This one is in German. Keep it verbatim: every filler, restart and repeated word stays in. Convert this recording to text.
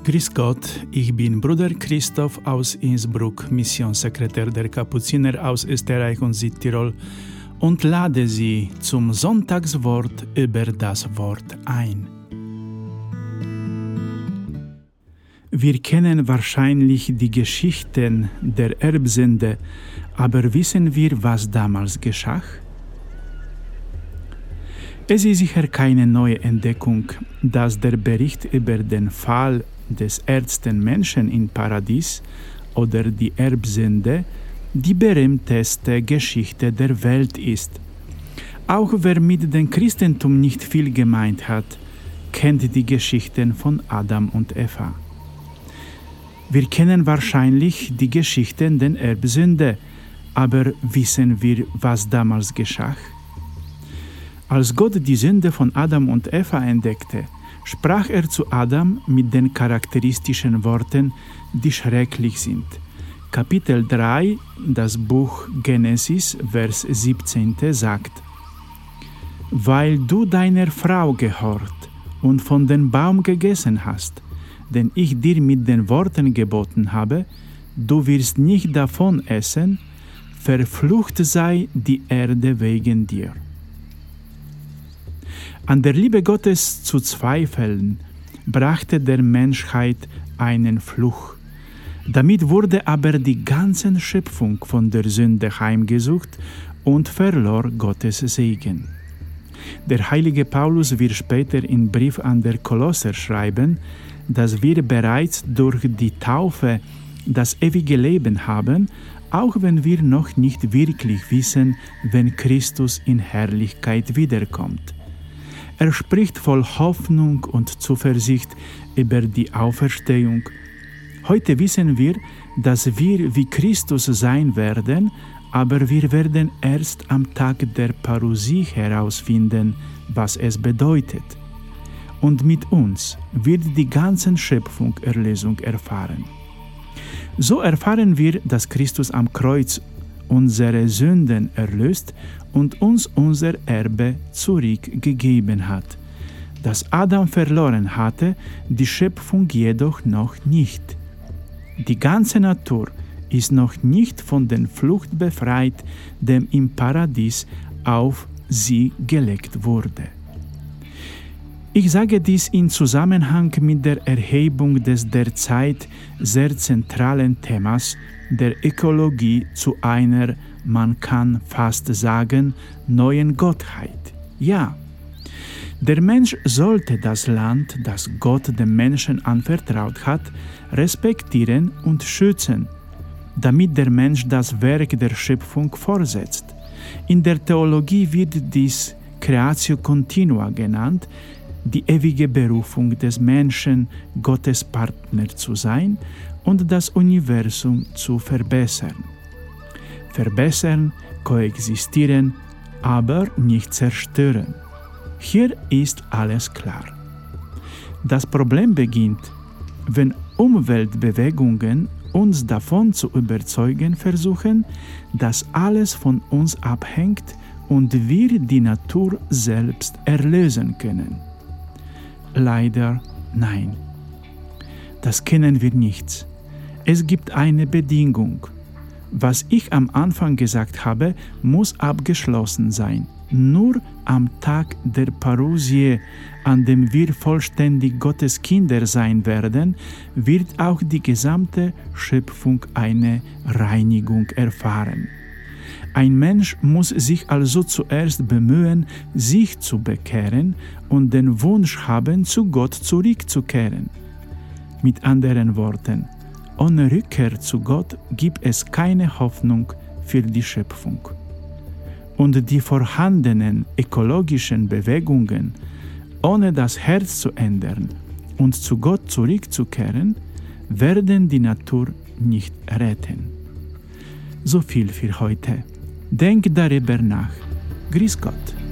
Grüß Gott, ich bin Bruder Christoph aus Innsbruck, Missionssekretär der Kapuziner aus Österreich und Südtirol und lade Sie zum Sonntagswort über das Wort ein. Wir kennen wahrscheinlich die Geschichten der Erbsünde, aber wissen wir, was damals geschah? Es ist sicher keine neue Entdeckung, dass der Bericht über den Fall des ersten Menschen im Paradies oder die Erbsünde die berühmteste Geschichte der Welt ist. Auch wer mit dem Christentum nicht viel gemeint hat, kennt die Geschichten von Adam und Eva. Wir kennen wahrscheinlich die Geschichten der Erbsünde, aber wissen wir, was damals geschah? Als Gott die Sünde von Adam und Eva entdeckte, sprach er zu Adam mit den charakteristischen Worten, die schrecklich sind. Kapitel drei, das Buch Genesis, Vers siebzehn sagt: Weil du deiner Frau gehorcht und von dem Baum gegessen hast, den ich dir mit den Worten geboten habe, du wirst nicht davon essen, verflucht sei die Erde wegen dir. An der Liebe Gottes zu zweifeln, brachte der Menschheit einen Fluch. Damit wurde aber die ganze Schöpfung von der Sünde heimgesucht und verlor Gottes Segen. Der heilige Paulus wird später im Brief an der Kolosser schreiben, dass wir bereits durch die Taufe das ewige Leben haben, auch wenn wir noch nicht wirklich wissen, wenn Christus in Herrlichkeit wiederkommt. Er spricht voll Hoffnung und Zuversicht über die Auferstehung. Heute wissen wir, dass wir wie Christus sein werden, aber wir werden erst am Tag der Parousie herausfinden, was es bedeutet. Und mit uns wird die ganze Schöpfung Erlösung erfahren. So erfahren wir, dass Christus am Kreuz unsere Sünden erlöst und uns unser Erbe zurückgegeben hat, das Adam verloren hatte, die Schöpfung jedoch noch nicht. Die ganze Natur ist noch nicht von der Flucht befreit, dem im Paradies auf sie gelegt wurde. Ich sage dies in Zusammenhang mit der Erhebung des derzeit sehr zentralen Themas der Ökologie zu einer, man kann fast sagen, neuen Gottheit. Ja, der Mensch sollte das Land, das Gott dem Menschen anvertraut hat, respektieren und schützen, damit der Mensch das Werk der Schöpfung fortsetzt. In der Theologie wird dies Creatio Continua genannt, die ewige Berufung des Menschen, Gottes Partner zu sein und das Universum zu verbessern. Verbessern, koexistieren, aber nicht zerstören. Hier ist alles klar. Das Problem beginnt, wenn Umweltbewegungen uns davon zu überzeugen versuchen, dass alles von uns abhängt und wir die Natur selbst erlösen können. Leider nein. Das kennen wir nicht. Es gibt eine Bedingung. Was ich am Anfang gesagt habe, muss abgeschlossen sein. Nur am Tag der Parousie, an dem wir vollständig Gottes Kinder sein werden, wird auch die gesamte Schöpfung eine Reinigung erfahren. Ein Mensch muss sich also zuerst bemühen, sich zu bekehren und den Wunsch haben, zu Gott zurückzukehren. Mit anderen Worten, ohne Rückkehr zu Gott gibt es keine Hoffnung für die Schöpfung. Und die vorhandenen ökologischen Bewegungen, ohne das Herz zu ändern und zu Gott zurückzukehren, werden die Natur nicht retten. So viel für heute. Denk darüber nach. Grüß Gott.